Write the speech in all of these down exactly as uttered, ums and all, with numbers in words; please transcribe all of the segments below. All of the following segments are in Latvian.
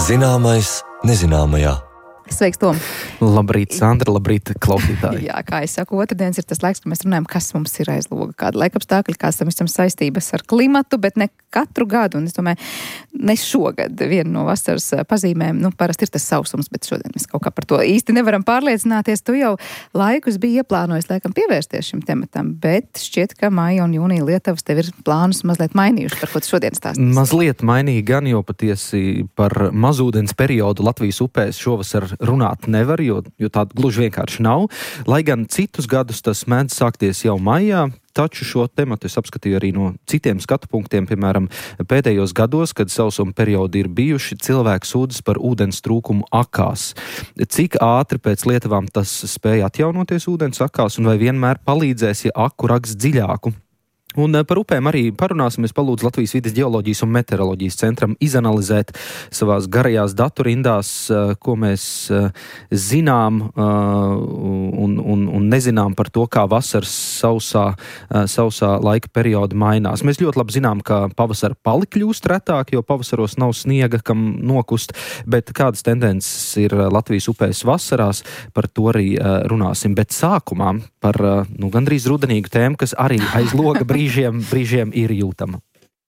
Zināmais nezināmajā. Sveiks, Tom! Labrīt, Sandra, labrīt, klausītāji. Jā, kā es saku, otrdienas ir tas laiks, kad mēs runājam, kas mums ir aiz loga, kāda laikapstākļi, kāds tam visam saistības ar klimatu, bet ne katru gadu, un es domāju, ne šogad viena no vasaras pazīmēm, nu, parasti ir tas sausums, bet šodien mēs kaut kā par to īsti nevaram pārliecināties. Tu jau laikus biji ieplānojis, laikam, pievērsties šim tematam, bet šķiet, ka māja un jūnija Lietuvas tev ir plānus mazliet mainījuši, par ko tu šodien stāstīsi. Mazliet mainīgi gan, jo patiesi par mazūdens periodu Latvijas upēs šovasar runāt nevar, jo, jo tāda gluži vienkārši nav. Lai gan citus gadus tas mēdz sākties jau maijā, taču šo tematu es apskatīju arī no citiem skatu punktiem, piemēram, pēdējos gados, kad sausuma periodi ir bijuši, cilvēki sūdzas par ūdens trūkumu akās. Cik ātri pēc Lietuvām tas spēja atjaunoties ūdens akās un vai vienmēr palīdzēs, ja aku raks dziļāku? Un par upēm arī parunāsim. Es palūdzu Latvijas vides ģeoloģijas un meteoroloģijas centram izanalizēt savās garajās daturindās, ko mēs zinām un, un, un nezinām par to, kā vasaras sausā, sausā laika perioda mainās. Mēs ļoti labi zinām, ka pavasara pali kļūst retāk, jo pavasaros nav sniega, kam nokust, bet kādas tendences ir Latvijas upēs vasarās, par to arī runāsim. Bet sākumā par nu, gandrīz rudenīgu tēmu, kas arī aiz loga brīdī Brīžiem, brīžiem ir jūtama.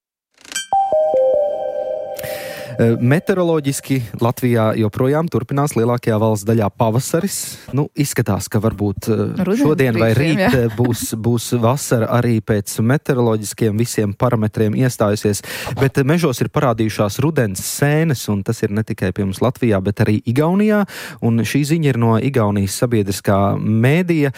Meteoroloģiski Latvijā joprojām turpinās lielākajā valsts daļā pavasaris. Nu, izskatās, ka varbūt Rudien, šodien vai rīt jā. būs, būs vasara arī pēc meteoroloģiskiem visiem parametriem iestājusies, bet mežos ir parādījušās rudens sēnes, un tas ir ne tikai pie mums Latvijā, bet arī Igaunijā, un šī ziņa ir no Igaunijas sabiedriskā mēdija.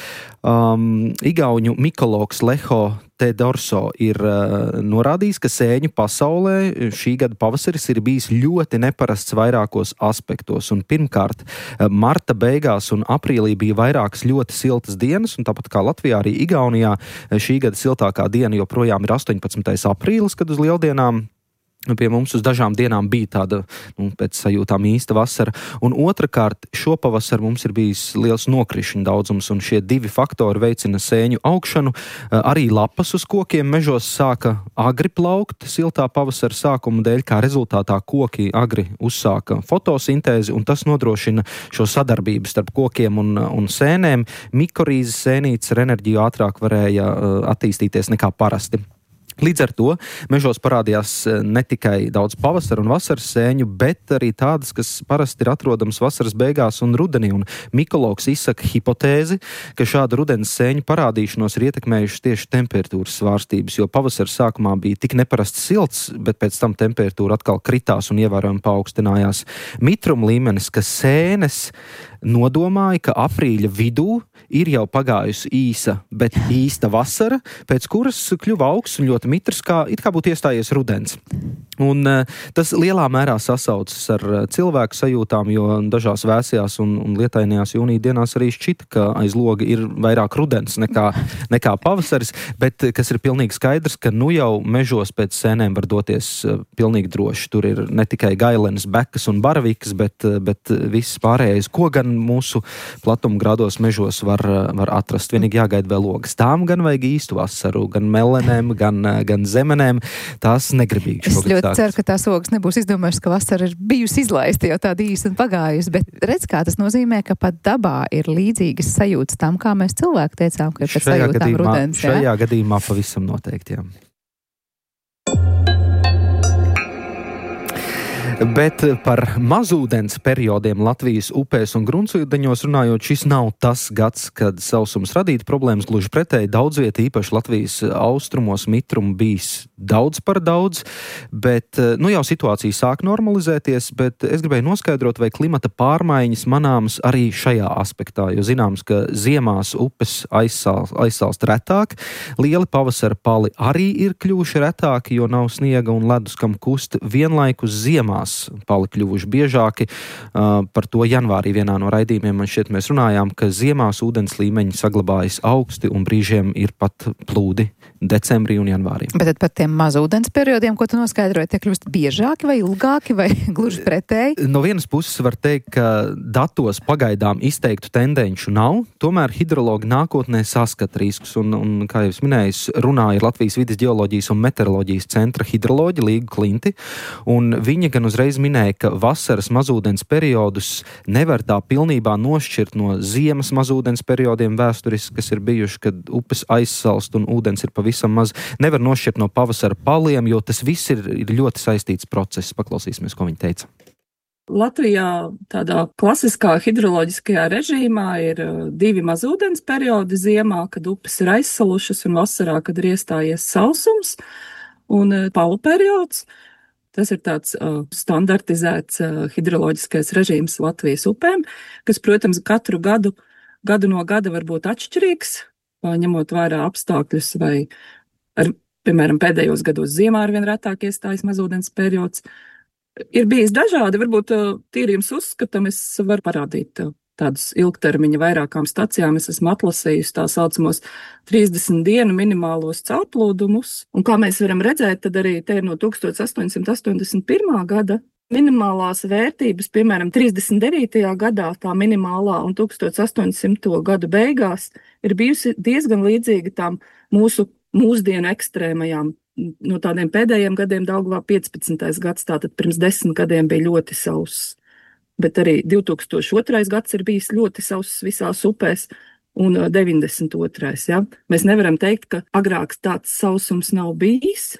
Um, Igauņu mikologs Leho Tedorso ir uh, norādījis, ka sēņu pasaulē šī gada pavasaris ir bijis ļoti neparasts vairākos aspektos. Un pirmkārt, marta beigās un aprīlī bija vairākas ļoti siltas dienas, un tāpat kā Latvijā, arī Igaunijā šī gada siltākā diena joprojām ir astoņpadsmitais aprīlis, kad uz lieldienām pie mums uz dažām dienām bija tāda, nu, pēc sajūtām īsta vasara. Un otrakārt, šopavasar mums ir bijis liels nokrišņu daudzums, un šie divi faktori veicina sēņu augšanu. Arī lapas uz kokiem mežos sāka agri plaukt siltā pavasara sākuma dēļ, kā rezultātā koki agri uzsāka fotosintēzi, un tas nodrošina šo sadarbību starp kokiem un, un sēnēm. Mikorīzes sēnītes ar enerģiju ātrāk varēja attīstīties nekā parasti. Līdz ar to mežos parādījās ne tikai daudz pavasara un vasaras sēņu, bet arī tādas, kas parasti ir atrodamas vasaras beigās un rudenī. Un mikologs izsaka hipotēzi, ka šāda rudens sēņu parādīšanos ir ietekmējušas tieši temperatūras svārstības, jo pavasara sākumā bija tik neparasts silts, bet pēc tam temperatūra atkal kritās un ievērojami paaugstinājās. Mitruma līmenis, ka sēnes nodomāja, ka aprīļa vidū ir jau pagājusi īsa, bet īsta vasara, pēc kuras kļuva augsts un ļoti mitrs, kā it kā būtu iestājies rudens. Un tas lielā mērā sasaucas ar cilvēku sajūtām, jo dažās vēsajās un, un lietainajās jūnija dienās arī šķita, ka aiz loga ir vairāk rudens nekā, nekā pavasaris, bet kas ir pilnīgi skaidrs, ka nu jau mežos pēc sēnēm var doties pilnīgi droši. Tur ir ne tikai gailenes, bekas un baravikas, bet, bet viss pārējais, ko gan mūsu platumgrādos mežos var, var atrast. Vienīgi jāgaida vēl logas. Tām gan vajag īstu vasaru, gan melenēm, gan, gan zemenēm. Tās negribīgi šogad stāktas. Es ļoti ceru, ka tās logas nebūs izdomājušas, ka vasara ir bijusi izlaista jau tāda īsta un pagājusi, bet redz, kā tas nozīmē, ka pat dabā ir līdzīgas sajūtas tam, kā mēs cilvēki teicām, ka ir pēc sajūtām rudens. Šajā jā? gadījumā pavisam noteikti, jā. Bet par mazūdens periodiem Latvijas upēs un gruntsūdeņos runājot, šis nav tas gads, kad sausums radītu problēmas, gluži pretēji. Daudz vieta, īpaši Latvijas austrumos, mitrumu bijis daudz par daudz, bet nu jau situācija sāk normalizēties, bet es gribēju noskaidrot, vai klimata pārmaiņas manāmas arī šajā aspektā, jo zināms, ka ziemās upes aizsāls, aizsālst retāk, lieli pavasara pali arī ir kļuvuši retāki, jo nav sniega un ledus, kam kust. Vienlaikus ziemās pali kļuvuši biežāki. Uh, par to janvārī vienā no raidījumiem man šķiet mēs runājām, ka ziemās ūdens līmeņi saglabājas augsti un brīžiem ir pat plūdi decembrī un janvārī. Bet tad par tiem mazūdens periodiem, ko tu noskaidroji, tie kļūst biežāki vai ilgāki vai gluži pretēji? No vienas puses var teikt, ka datos pagaidām izteiktu tendenču nav, tomēr hidrologi nākotnē saskata riskus un, un kā jau es minēju, runāja Latvijas vides ģeoloģijas un meteoroloģijas centra hidroloģi Līga Klinti, un viņa gan uzreiz uzreiz minēja, ka vasaras mazūdens periodus nevar tā pilnībā nošķirt no ziemas mazūdens periodiem vēsturiski, kas ir bijuši, kad upes aizsalst un ūdens ir pavisam maz. Nevar nošķirt no pavasara paliem, jo tas viss ir, ir ļoti saistīts process. Paklausīsimies, ko viņa teica. Latvijā tādā klasiskā hidroloģiskajā režīmā ir divi mazūdens periodi ziemā, kad upes ir aizsalušas, un vasarā, kad ir iestājies sausums, un palu periods. Tas ir tāds uh, standartizēts uh, hidroloģiskais režīms Latvijas upēm, kas, protams, katru gadu, gadu no gada var būt atšķirīgs, uh, ņemot vērā apstākļus vai, ar, piemēram, pēdējos gados ziemā arvien retāk iestājas mazūdens periods. Ir bijis dažādi, varbūt tīri jums uzskatam, es varu parādīt tādus ilgtermiņa vairākām stacijām. Es esmu atlasījusi tā saucamos trīsdesmit dienu minimālos caurplūdumus. Un kā mēs varam redzēt, tad arī te ir no tuksstoš astoņsimt astoņdesmit pirmā gada minimālās vērtības, piemēram, trīsdesmit devītajā gadā tā minimālā un tuksstoš astoņsimto gadu beigās ir bijusi diezgan līdzīga tām mūsu mūsdienu ekstrēmajām. No tādiem pēdējiem gadiem Daugavā piecpadsmitais gads, tātad pirms desmit gadiem bija ļoti sauss. Bet arī divi tūkstoši otrais gads ir bijis ļoti sauss visās upēs un deviņdesmit otrais Ja? Mēs nevaram teikt, ka agrāk tāds sausums nav bijis.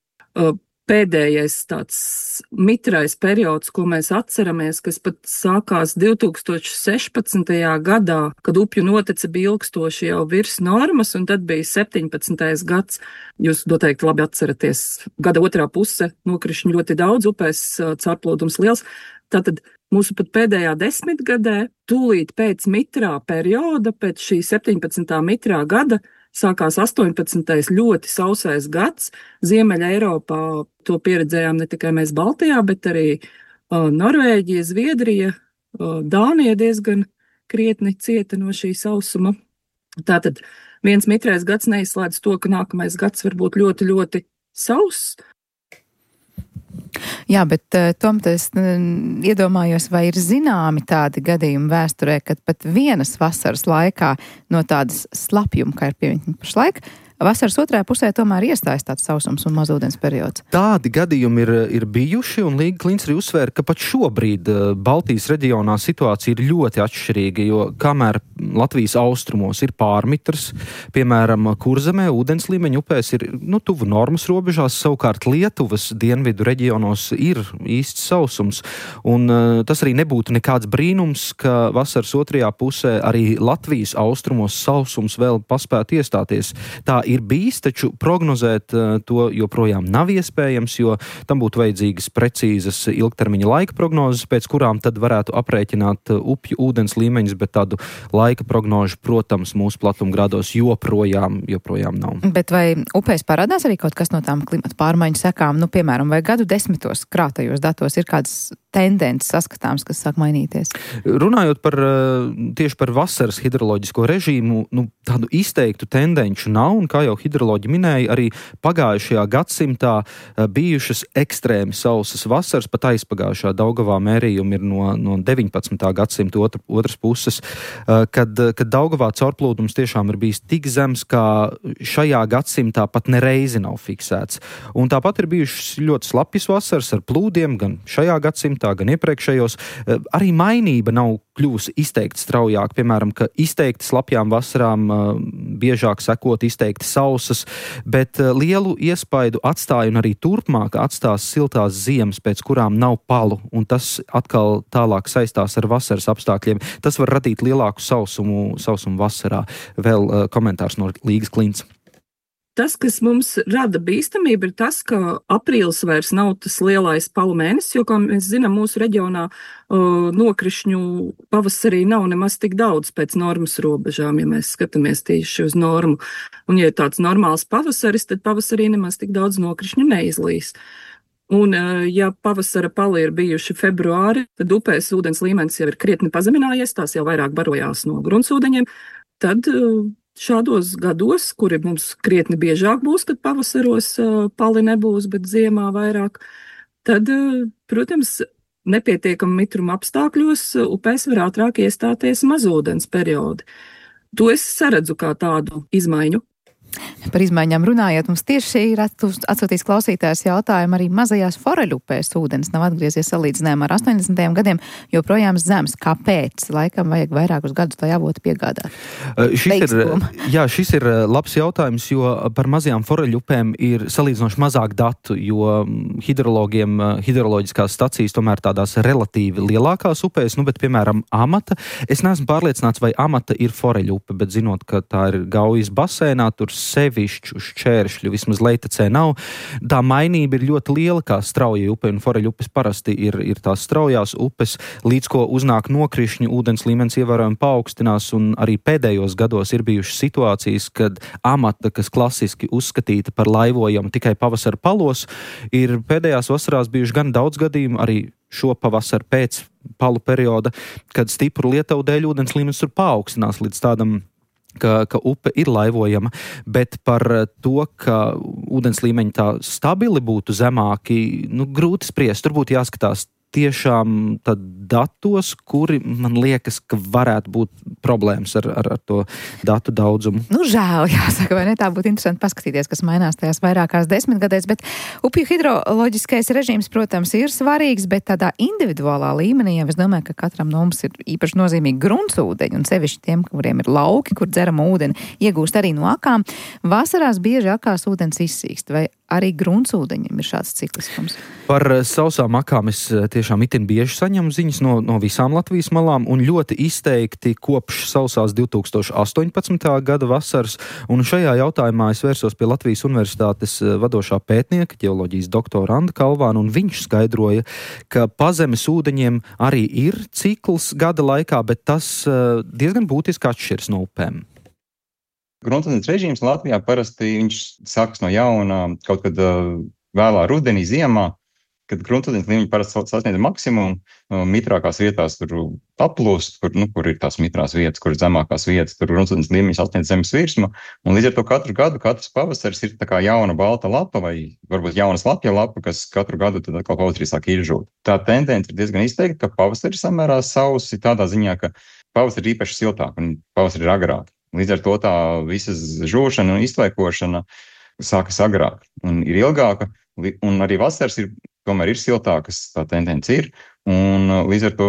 Pēdējais tāds mitrais periods, ko mēs atceramies, kas pat sākās divi tūkstoši sešpadsmitajā gadā, kad upju notece bija ilgstoši jau virs normas, un tad bija septiņpadsmitais gads. Jūs noteikti labi atceraties, gada otrā puse nokrišņu ļoti daudz, upēs caurplūdums liels. Tātad mūsu pat pēdējā desmitgadē, tūlīt pēc mitrā perioda, pēc šī septiņpadsmitā mitrā gada, sākās astoņpadsmitais ļoti sausais gads. Ziemeļa Eiropā to pieredzējām ne tikai mēs Baltijā, bet arī uh, Norvēģija, Zviedrija, uh, Dānija diezgan krietni cieta no šī sausuma. Tātad viens mitrais gads neizslēdz to, ka nākamais gads var būt ļoti, ļoti sauss. Jā, bet uh, tomēr es uh, iedomājos, vai ir zināmi tādi gadījumi vēsturē, kad pat vienas vasaras laikā no tādas slapjuma, kā ir pieņemta pašlaik, vasaras otrajā pusē tomēr iestājas tāds sausums un mazūdens periods. Tādi gadījumi ir, ir bijuši, un Līga Klints arī uzsvēra, ka pat šobrīd Baltijas reģionā situācija ir ļoti atšķirīga, jo kamēr Latvijas austrumos ir pārmitrs, piemēram, Kurzemē ūdens līmeņa upēs ir nu, tuvu normas robežās, savukārt Lietuvas dienvidu reģionos ir īsts sausums, un uh, tas arī nebūtu nekāds brīnums, ka vasaras otrajā pusē arī Latvijas austrumos sausums vēl paspētu iestāties. Tā ir bijis, taču prognozēt uh, to joprojām nav iespējams, jo tam būtu vajadzīgas precīzas ilgtermiņa laika prognozes, pēc kurām tad varētu aprēķināt uh, upju ūdens līmeņus, bet tādu laika prognožu, protams, mūsu platumgrādos joprojām, joprojām nav. Bet vai upēs parādās arī kaut kas no tām klimata pārmaiņu sekām? Nu, piemēram, vai gadu desmitos krātajos datos ir kādas tendences saskatāms, kas sāk mainīties? Runājot par tieši par vasaras hidroloģisko režīmu, nu, tādu izteiktu tendenču nav, un kā jau hidroloģi minēja, arī pagājušajā gadsimtā bijušas ekstrēmi sausas vasaras, pat aizpagājušā Daugavā mērījumi ir no, no deviņpadsmitā gadsimta otra, otras puses, kad, kad Daugavā caurplūdums tiešām ir bijis tik zems, kā šajā gadsimtā pat nereizi nav fiksēts. Un tāpat ir bijušas ļoti slapjas vasaras ar plūdiem, gan šajā gadsimtā, gan iepriekšējos. Arī mainība nav kļūsi izteikti straujāk, piemēram, ka izteikti slapjām vasarām biežāk sekot izteikti sausas, bet lielu iespaidu atstāja un arī turpmāk atstās siltās ziemas, pēc kurām nav palu, un tas atkal tālāk saistās ar vasaras apstākļiem. Tas var radīt lielāku sausumu, sausumu vasarā. Vēl komentārs no Līgas Klints. Tas, kas mums rada bīstamību, ir tas, ka aprīlis vairs nav tas lielais palu mēnesis, jo, kā mēs zinām, mūsu reģionā uh, nokrišņu pavasarī nav nemaz tik daudz pēc normas robežām, ja mēs skatāmies tieši uz normu. Un, ja ir tāds normāls pavasaris, tad pavasarī nemaz tik daudz nokrišņu neizlīs. Un, uh, ja pavasara pali ir bijuši februāri, tad upēs ūdens līmenis jau ir krietni pazeminājies, tās jau vairāk barojās no gruntsūdeņiem, tad uh, šādos gados, kuri mums krietni biežāk būs, kad pavasaros pali nebūs, bet ziemā vairāk, tad, protams, nepietiekama mitruma apstākļos upēs var ātrāk iestāties mazūdens periodi. To es saredzu kā tādu izmaiņu. Par izmaiņām runājot, mums tieši ir atsūtījis klausītājs jautājumu arī mazajās foreļupēs ūdens nav atgriezies salīdzinājumā ar astoņdesmitajiem gadiem, joprojām zems. Kāpēc? Laikam vajag vairākus gadus tā jābūt piegādāt. Uh, šis ir, jā, šis ir labs jautājums, jo par mazajām foreļupēm ir salīdzinoši mazāk datu, jo hidrologiem, hidroloģiskās stacijas tomēr tādās relatīvi lielākās upēs, nu, bet, piemēram, Amata. Es neesmu pārliecināts, vai Amata ir foreļupe, bet zinot, ka tā ir Gaujas basēnā, tur sevišķu šķēršļu vismaz Leitecē nav. Tā mainība ir ļoti liela, kā straujai upe, un foreļupes parasti ir, ir tās straujās upes, līdz ko uznāk nokrišņi, ūdens līmenis ievērojami paaugstinās, un arī pēdējos gados ir bijušas situācijas, kad Amata, kas klasiski uzskatīta par laivojamu tikai pavasara palos, ir pēdējās vasarās bijuši gan daudz gadījumu, arī šo pavasaru pēc palu perioda, kad stipru lietavu dēļ ūdens līmenis tur paaugstinās līdz tādam Ka, ka upe ir laivojama, bet par to, ka ūdens līmeņi tā stabili būtu zemāki, nu, grūti spriest. Tur būtu jāskatās tiešām tad datos, kuri man liekas, ka varētu būt problēmas ar, ar, ar to datu daudzumu. Nu, žēl, jāsaka, vai ne? Tā būtu interesanti paskatīties, kas mainās tajās vairākās desmitgadēs, bet upju hidroloģiskais režīms, protams, ir svarīgs, bet tādā individuālā līmenī, ja es domāju, ka katram no mums ir īpaši nozīmīgi gruntsūdeņi, un sevišķi tiem, kuriem ir lauki, kur dzerama ūdeni iegūst arī no akām, vasarās bieži akās ūdens izsīkst, vai arī gruntsūdeņiem ir šāds cikliskums? Par sausām akām es tiešām itin bieži saņemu ziņas no, no visām Latvijas malām un ļoti izteikti kopš sausās divi tūkstoši astoņpadsmitā gada vasaras. Un šajā jautājumā es vērsos pie Latvijas Universitātes vadošā pētnieka, ģeoloģijas doktora Anda Kalvāna, un viņš skaidroja, ka pazemes ūdeņiem arī ir cikls gada laikā, bet tas diezgan būtiski atšķirs no upēm. Gruntsūdens režīms Latvijā parasti viņš sākas no jauna kaut kad uh, vēlā rudenī, ziemā, kad gruntsūdens līmeņi parasti sasniedz maksimumu, uh, mitrākās vietās tur aplūst, kur, nu, kur ir tās mitrās vietas, kur ir zemākās vietas, tur gruntsūdens līmeņi sasniedz zemes virsmu, un līdz ar to katru gadu, katrs pavasaris ir tā kā jauna balta lapa vai varbūt jauna slapja lapa, kas katru gadu tad atkal pavasarī sāk izžūt. Tā tendence ir diezgan izteikta, ka pavasari samērā sausi tādā ziņā, ka pavasari ir īpaši siltāk un pavasari ir agrāk. Līdz ar to tā visas žūšana un iztvaikošana sākas agrāk un ir ilgāka, un arī vasaras ir, tomēr ir siltākas, tā tendence ir, un līdz ar to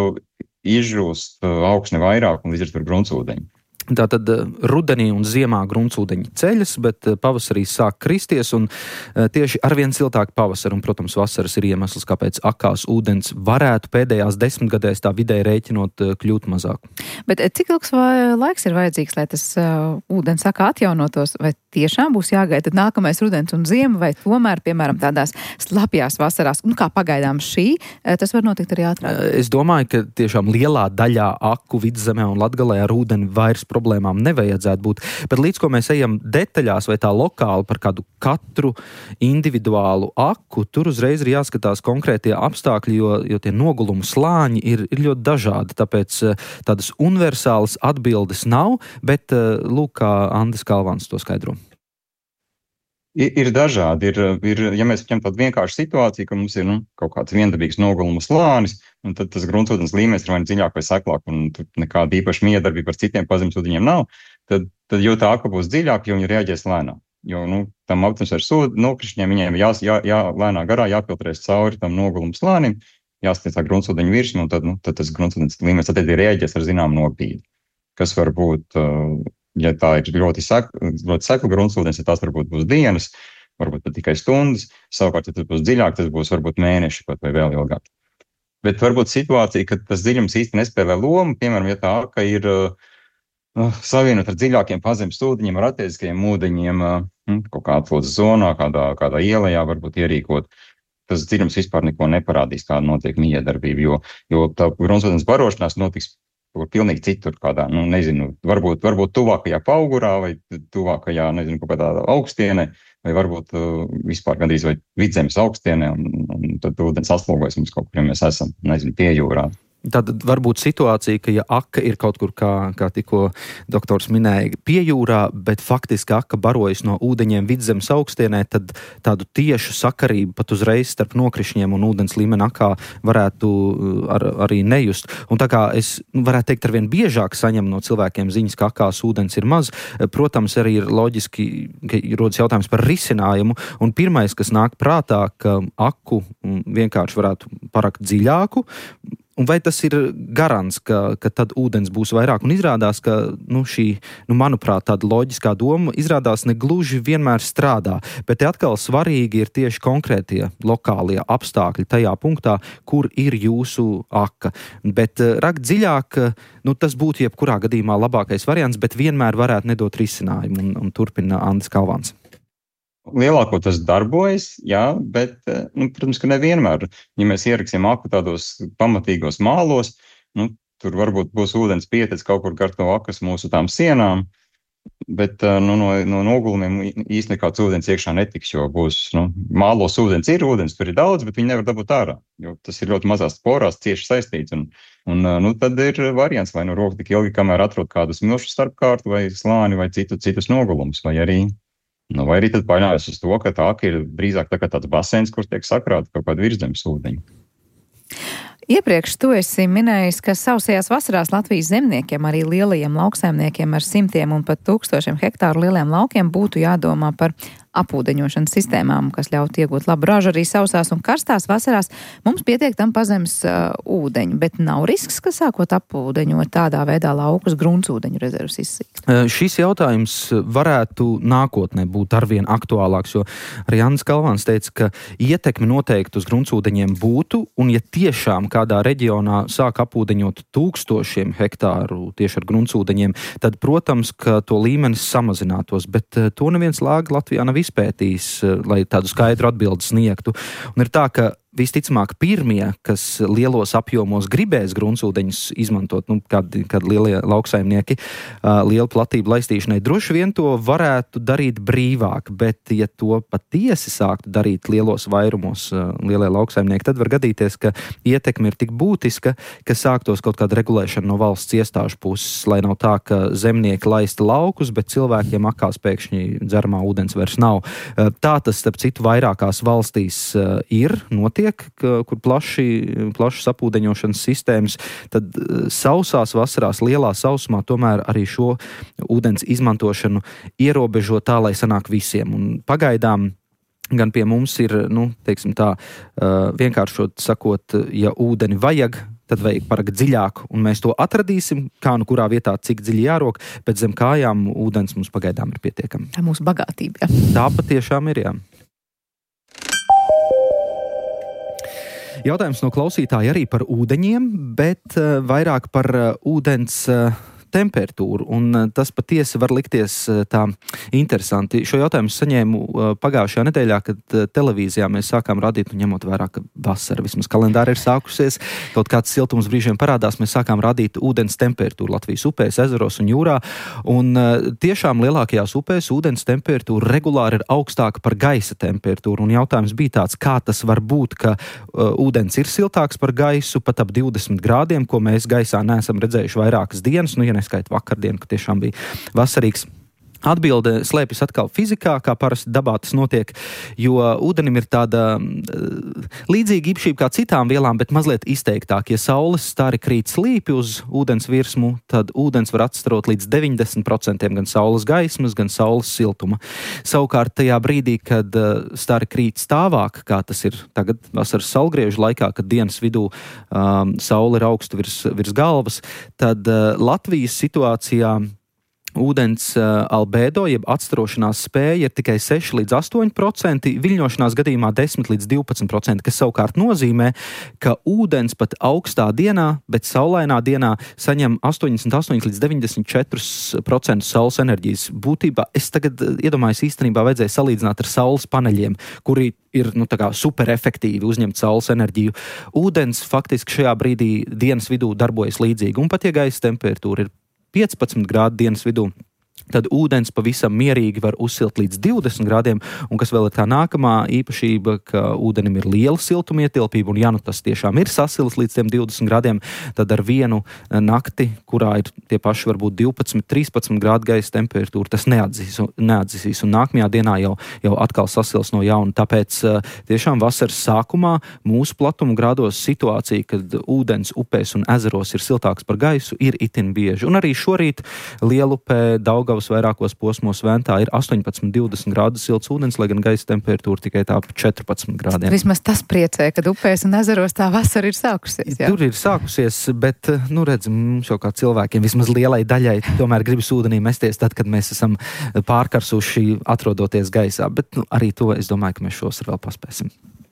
izžūst augsne vairāk un līdz ar to gruntsūdeņi. Tātad rudenī un ziemā gruntsūdeņi ceļas, bet pavasarī sāk kristies, un tieši arvien siltāk pavasari, un, protams, vasaras ir iemesls, kāpēc akās ūdens varētu pēdējās desmitgadēs tā vidēji rēķinot kļūt mazāk. Bet cik ilgs laiks ir vajadzīgs, lai tas uh, ūdens akā atjaunotos, vai tiešām būs jāgaida nākamais rudens un ziema, vai tomēr, piemēram, tādās slapjās vasarās, nu kā pagaidām šī, tas var notikt arī ātrāk? Es domāju, ka tiešām lielā daļā aku Vidzemē un Latgalē ar ūdeni vairs problēmām nevajadzētu būt, bet līdz ko mēs ejam detaļās vai tā lokāli par kādu katru individuālu aku, tur uzreiz ir jāskatās konkrētie apstākļi, jo, jo tie nogulumu slāņi ir, ir ļoti dažādi, tāpēc tādas universālas atbildes nav, bet lūk, kā Andis Kalvāns to skaidro. Ir, ir dažādi. Ir, ir, ja mēs ņem tādu vienkāršu situāciju, ka mums ir nu, kaut kāds viendabīgs noguluma slānis, un tad tas gruntsūdens līmenis ir vai dziļāk vai seklāk, un tur nekāda īpaša miedarbība ar citiem pazemes ūdeņiem nav, tad, tad jau tā aka būs dziļāk, jo viņi reaģēs lēnāk. Jo nu, tam atmosfēras nokrišņiem viņiem jā, jā, jā, lēnā garā jāpiltrēs cauri tam noguluma slānim, jāsniedz tā gruntsūdeņu virsmu, un tad, nu, tad tas gruntsūdens līmenis attiecīgi reaģēs ar zinām nobīdi, kas var būt... Uh, Ja tā ir ļoti sekla, ļoti sekla gruntsūdens, ja tās varbūt būs dienas, varbūt pat tikai stundas, savukārt, ja tas būs dziļāk, tas būs varbūt mēneši pat vai vēl ilgāk. Bet varbūt situācija, kad tas dziļums īsti nespēlē lomu, piemēram, ja tā aka ir uh, savienot ar dziļākiem pazemes ūdeņiem, ar attiecīgajiem ūdeņiem, uh, kaut kā atlodzes zonā, kādā, kādā ielajā varbūt ierīkot, tas dziļums vispār neko neparādīs, kāda notiek miedarbība, jo, jo tā gruntsūdens barošanās notiks kur pilnīgi citur kādā, nu, nezinu, varbūt, varbūt tuvākajā paugurā vai tuvākajā, nezinu, kaut kādā augstienē, vai varbūt uh, vispār gandrīz vai vidzemes augstienē, un, un tad ūdens atslogojas mums kaut kur, ja mēs esam, nezinu, pie jūrā. Tad var būt situācija, ka ja aka ir kaut kur, kā, kā tikko doktors minēja, pie jūrā, bet faktiski aka barojas no ūdeņiem vidzemes augstienē, tad tādu tiešu sakarību pat uzreiz starp nokrišņiem un ūdens līmeni akā varētu ar, arī nejust. Un tā kā es varētu teikt, arvien biežāk saņem no cilvēkiem ziņas, ka akās ūdens ir maz, protams, arī ir loģiski, ka rodas jautājums par risinājumu. Un pirmais, kas nāk prātā, ka aku vienkārši varētu parakt dziļāku, un vai tas ir garants, ka, ka tad ūdens būs vairāk? Un izrādās, ka nu, šī, nu, manuprāt, tāda loģiskā doma izrādās ne gluži vienmēr strādā, bet te atkal svarīgi ir tieši konkrētie lokālie apstākļi tajā punktā, kur ir jūsu aka. Bet rakt dziļāk, nu, tas būtu jebkurā gadījumā labākais variants, bet vienmēr varētu nedot risinājumu, un, un turpina Andris Kalvāns. Lielākoties darbojas, jā, bet, nu, protams, ka nevienmēr. Ja mēs ieraksim aku tādos pamatīgos mālos, nu, tur varbūt būs ūdens pietic kaut kur gar to akas mūsu tām sienām, bet nu, no, no nogulumiem īsti nekāds ūdens iekšā netiks, jo būs, nu, mālos ūdens ir, ūdens tur ir daudz, bet viņi nevar dabūt ārā, jo tas ir ļoti mazās porās cieši saistīts. Un, un nu, tad ir variants, vai nu roka tik ilgi, kamēr atrod kādus milšu starpkārtu vai slāni vai citu, citus nogulumus, vai arī Nu, vai arī tad paļaujas uz to, ka tā ir drīzāk tā kā tāds basēns, kur tiek sakrāta kaut kāda virszemes ūdeņa. Iepriekš tu esi minējis, ka sausajās vasarās Latvijas zemniekiem, arī lielajiem lauksaimniekiem ar simtiem un pat tūkstošiem hektāru lieliem laukiem būtu jādomā par apūdeņošanas sistēmām, kas ļaut iegūt labu ražu arī sausās un karstās vasarās. Mums pietiek tam pazemes uh, ūdeņu, bet nav risks, ka sākot apūdeņot tādā veidā laukus gruntsūdeņu rezervas izsīkt. Uh, šis jautājums varētu nākotnē būt arvien aktuālāks, jo arī Andris Kalvāns teica, ka ietekme noteikti uz gruntsūdeņiem būtu, un ja tiešām kādā reģionā sāk apūdeņot tūkstošiem hektāru tieši ar gruntsūdeņiem, tad, protams, ka to līmenis samazinātos, bet uh, to neviens lāgi Latvijā nav izpētījis, lai tādu skaidru atbildi sniegtu. Un ir tā, ka visticamāk pirmie, kas lielos apjomos gribēs gruntsūdeņus izmantot, nu, kādi, kādi lielie lauksaimnieki, lielu platību laistīšanai, droši vien to varētu darīt brīvāk, bet ja to patiesi sāktu darīt lielos vairumos lielie lauksaimnieki, tad var gadīties, ka ietekme ir tik būtiska, ka sāktos kaut kāda regulēšana no valsts iestāžu puses, lai nav tā, ka zemnieki laista laukus, bet cilvēkiem akās pēkšņi dzeramā ūdens vairs nav. Tā tas, starp citu, vairākās valstīs ir, notiek, kur plaši, plašas apūdeņošanas sistēmas, tad sausās vasarās, lielā sausumā tomēr arī šo ūdens izmantošanu ierobežo tā, lai sanāk visiem. Un pagaidām gan pie mums ir, nu, teiksim tā, vienkāršot sakot, ja ūdeni vajag, tad vajag parakt dziļāk, un mēs to atradīsim, kā nu kurā vietā, cik dziļi jārok, bet zem kājām ūdens mums pagaidām ir pietiekami. Tā mūsu bagātība. Tā patiešām ir, jā. Jautājums no klausītāja arī par ūdeņiem, bet uh, vairāk par uh, ūdens uh, temperatūru, un uh, tas patiesi var likties uh, tā interesanti. Šo jautājumu saņēmu uh, pagājušajā nedēļā, kad uh, televīzijā mēs sākām radīt, un ņemot vērā, ka vasara vismaz kalendāri ir sākusies, kaut kāds siltums brīžiem parādās, mēs sākām radīt ūdens temperatūru Latvijas upēs, ezeros un jūrā, un uh, tiešām lielākajās upēs ūdens temperatūra regulāri ir augstāka par gaisa temperatūru, un jautājums bija tāds, kā tas var būt, ka uh, ūdens ir siltāks par gaisu, pat ap divdesmit grādiem, ko mēs gaisā neesam redzējuši vairākas dienas, nu, ja neskait vakardienu, ka tiešām bija vasarīgs. Atbilde slēpjas atkal fizikā, kā parasti dabā tas notiek, jo ūdenim ir tāda līdzīga īpašība kā citām vielām, bet mazliet izteiktāk. Ja saules stari krīt slīpi uz ūdens virsmu, tad ūdens var atstarot līdz deviņdesmit procentiem gan saules gaismas, gan saules siltuma. Savukārt tajā brīdī, kad stari krīt stāvāk, kā tas ir tagad vasaras saulgriežu laikā, kad dienas vidū um, saule ir augsta virs, virs galvas, tad uh, Latvijas situācijā ūdens uh, albedo, jeb atstarošanās spēja ir tikai seši līdz astoņi procenti, viļņošanās gadījumā desmit līdz divpadsmit procenti, kas savukārt nozīmē, ka ūdens pat augstā dienā, bet saulainā dienā saņem astoņdesmit astoņi līdz deviņdesmit četri procenti saules enerģijas. Būtībā es tagad iedomājos īstenībā vajadzēja salīdzināt ar saules paneļiem, kuri ir nu, tā kā superefektīvi uzņemt saules enerģiju. Ūdens faktiski šajā brīdī dienas vidū darbojas līdzīgi, un pat ja gaisa temperatūra ir piecpadsmit grādi dienas vidū, tad ūdens pavisam mierīgi var uzsilt līdz divdesmit grādiem, un kas vēl ir tā nākamā īpašība, ka ūdenim ir liela siltumietilpība, un ja nu tas tiešām ir sasilis līdz tiem divdesmit grādiem, tad ar vienu nakti, kurā ir tie paši varbūt divpadsmit, trīspadsmit grādu gaisa temperatūra, tas neatzīs, neatzīs, un nākamajā dienā jau, jau atkal sasils no jauna. Tāpēc tiešām vasaras sākumā mūsu platuma grādos situācija, kad ūdens upēs un ezeros ir siltāks par gaisu, ir itin bieži. Un arī šorīt Lielupē, Daugavas vairākos posmos Ventā ir astoņpadsmit, divdesmit grādu silts ūdens, lai gan gaisa temperatūra tikai tā pa četrpadsmit grādiem. Vismaz tas priecē, kad upēs un ezeros tā vasara ir sākusies. Jā? Tur ir sākusies, bet, nu redz, mums jau kā cilvēkiem, vismaz lielai daļai, tomēr gribas ūdenī mesties tad, kad mēs esam pārkarsuši atrodoties gaisā. Bet nu, arī to es domāju, ka mēs šos vēl paspēsim.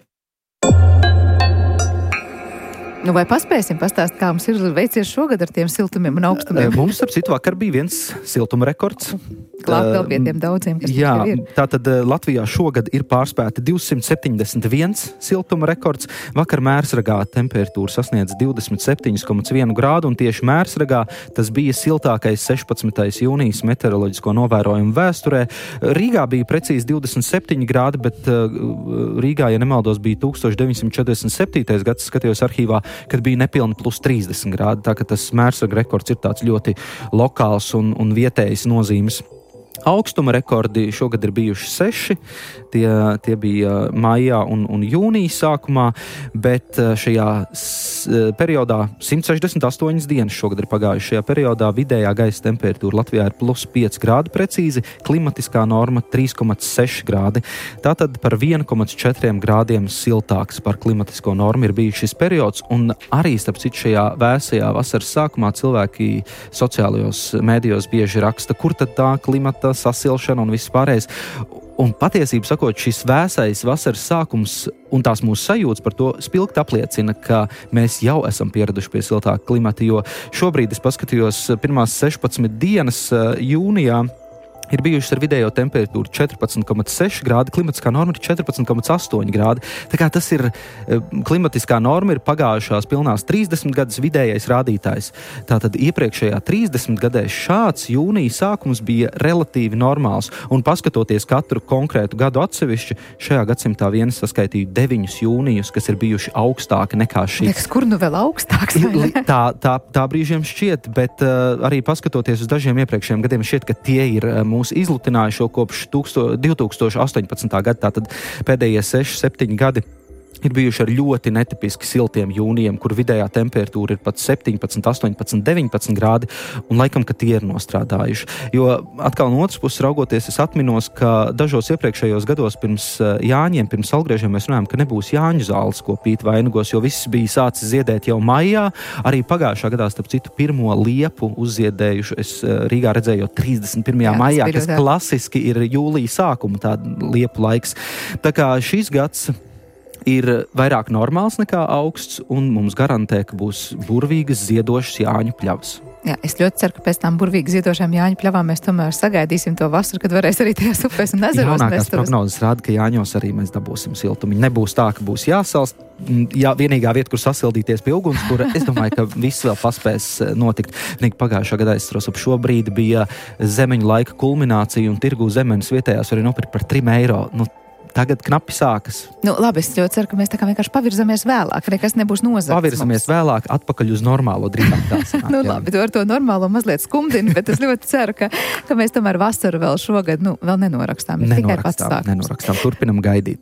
Nu, vai paspēsim pastāst, kā mums ir veicies šogad ar tiem siltumiem un augstumiem? Mums, ap citu, vakar bija viens siltuma rekords. Klāt vēl pie tiem daudziem, kas jā, ir. Tātad Latvijā šogad ir pārspēta divsimt septiņdesmit viens siltuma rekords. Vakar Mērsragā temperatūra sasniedz divdesmit septiņi komats viens grādu, un tieši Mērsragā tas bija siltākais sešpadsmitais jūnijas meteoroloģisko novērojumu vēsturē. Rīgā bija precīzi divdesmit septiņi grādi, bet Rīgā, ja nemaldos, bija deviņdesmit četrdesmit septītais gads, skatījos arhīvā, kad bija nepilni plus trīsdesmit grādi, tā ka tas Mērsraga rekords ir tāds ļoti lokāls un, un vietējs nozīmes. Augstuma rekordi šogad ir bijuši seši, tie, tie bija maijā un, un jūnijas sākumā, bet šajā s, periodā simt sešdesmit astoņas dienas šogad ir pagājuši. Šajā periodā vidējā gaisa temperatūra Latvijā ir plus pieci grādi precīzi, klimatiskā norma trīs komats seši grādi. Tātad par viens komats četri grādiem siltāks par klimatisko normu ir bijis šis periods, un arī, starp citu, šajā vēsajā vasaras sākumā cilvēki sociālajos mēdījos bieži raksta, kur tad tā klimata sasilšana un viss pārējais. Un patiesību sakot, šis vēsais vasaras sākums un tās mūsu sajūtas par to spilgti apliecina, ka mēs jau esam pieraduši pie siltāka klimata, jo šobrīd es paskatījos pirmās sešpadsmit dienas jūnijā, ir bijušas ar vidējo temperatūru četrpadsmit komats seši grādi, klimatiskā norma ir četrpadsmit komats astoņi grādi. Tā kā tas ir, klimatiskā norma ir pagājušās pilnās trīsdesmit gadus vidējais rādītājs. Tātad iepriekšējā trīsdesmit gadē šāds jūnija sākums bija relatīvi normāls, un paskatoties katru konkrētu gadu atsevišķi, šajā gadsimtā viens saskaitīja deviņus jūnijus, kas ir bijuši augstāki nekā šis. Liekas, kur nu vēl augstāks? Tā, tā, tā brīžiem šķiet, bet uh, arī paskatoties uz dažiem iepriekšējiem gadiem šķiet, ka tie ir uh, mūs izlutinājušo kopš divi tūkstoši astoņpadsmitā gada, tātad pēdējie seši, septiņi gadi ir bijuši ar ļoti netipiski siltiem jūnijiem, kur vidējā temperatūra ir pat septiņpadsmit, astoņpadsmit, deviņpadsmit grādi, un laikam, ka tie ir nostrādājuši. Jo atkal no otras puses raugoties, es atminos, ka dažos iepriekšējos gados pirms Jāņiem, pirms Salgriežiem mēs runājam, ka nebūs Jāņu zāles, ko pīt vainagos, jo viss bija sācis ziedēt jau maijā. Arī pagājušā gadā, starp citu, pirmo liepu uzziedējuši es Rīgā redzēju trīsdesmit pirmajā Jā, maijā, kas tā. Klasiski ir jūlija sākuma tāda liepu laiks. Tā kā šis gads ir vairāk normāls nekā augsts, un mums garantē, ka būs burvīgas ziedošas Jāņu pļavas. Jā, es ļoti ceru, ka pēc tām burvīgi ziedošām Jāņu pļavām mēs tomēr sagaidīsim to vasaru, kad varēs arī tajās upēs un ezeros. Jaunākās prognozes rāda, ka Jāņos arī mēs dabūsim siltumiņu. Nebūs tā, ka būs jāsalst. Jā, vienīgā vieta, kur sasildīties pie ugunskura, es domāju, ka viss vēl paspēs notikt. Vienīgi pagājušā gadā es saprotu, šobrīd bija zemeņu laika kulminācija, un tirgū zemenes vietējās arī nopirkt par trim eiro. Nu, tagad knapi sākas. Nu, labi, es ļoti ceru, ka mēs tā kā vienkārši pavirzamies vēlāk, nekas nebūs nozagts. Pavirzamies mums. Vēlāk, atpakaļ uz normālo drīzāk tā sanāk. Nu, labi, tu ar to normālo mazliet skumdini, bet es ļoti ceru, ka, ka mēs tomēr vasaru vēl šogad, nu, vēl nenorakstām. Nenorakstām, nenorakstām. Turpinam gaidīt.